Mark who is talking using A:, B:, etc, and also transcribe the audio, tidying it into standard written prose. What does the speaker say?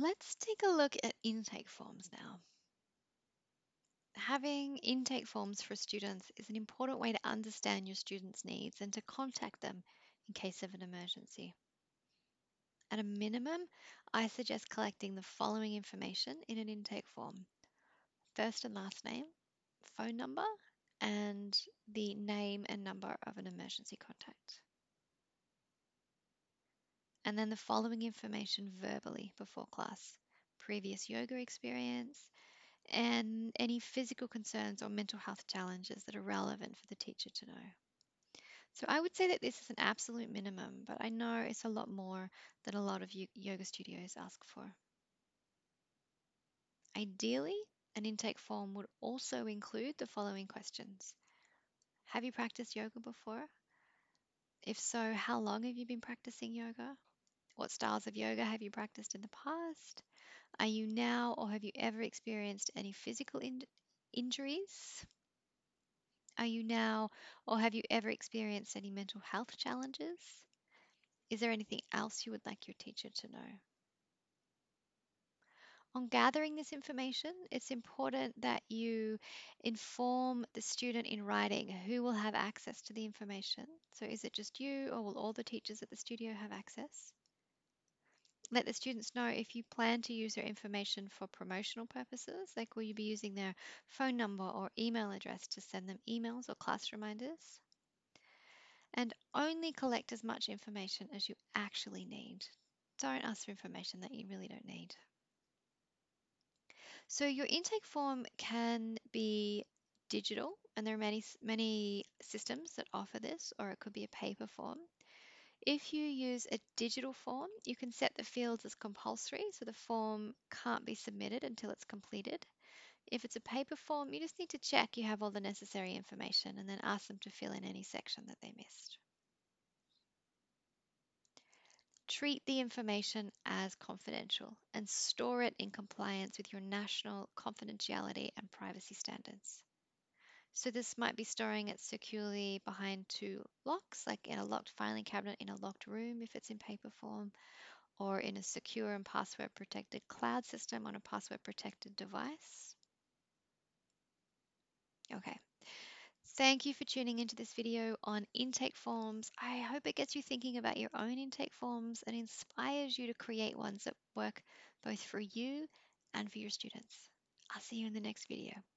A: Let's take a look at intake forms now. Having intake forms for students is an important way to understand your students' needs and to contact them in case of an emergency. At a minimum, I suggest collecting the following information in an intake form: first and last name, phone number, and the name and number of an emergency contact. And then the following information verbally before class: previous yoga experience, and any physical concerns or mental health challenges that are relevant for the teacher to know. So I would say that this is an absolute minimum, but I know it's a lot more than a lot of yoga studios ask for. Ideally, an intake form would also include the following questions: have you practiced yoga before? If so, how long have you been practicing yoga? What styles of yoga have you practiced in the past? Are you now or have you ever experienced any physical injuries? Are you now or have you ever experienced any mental health challenges? Is there anything else you would like your teacher to know? On gathering this information, it's important that you inform the student in writing who will have access to the information. So, is it just you, or will all the teachers at the studio have access? Let the students know if you plan to use their information for promotional purposes, like will you be using their phone number or email address to send them emails or class reminders? And only collect as much information as you actually need. Don't ask for information that you really don't need. So your intake form can be digital, and there are many systems that offer this, or it could be a paper form. If you use a digital form, you can set the fields as compulsory, so the form can't be submitted until it's completed. If it's a paper form, you just need to check you have all the necessary information and then ask them to fill in any section that they missed. Treat the information as confidential and store it in compliance with your national confidentiality and privacy standards. So, this might be storing it securely behind two locks, like in a locked filing cabinet in a locked room if it's in paper form, or in a secure and password protected cloud system on a password protected device. Okay. Thank you for tuning into this video on intake forms. I hope it gets you thinking about your own intake forms and inspires you to create ones that work both for you and for your students. I'll see you in the next video.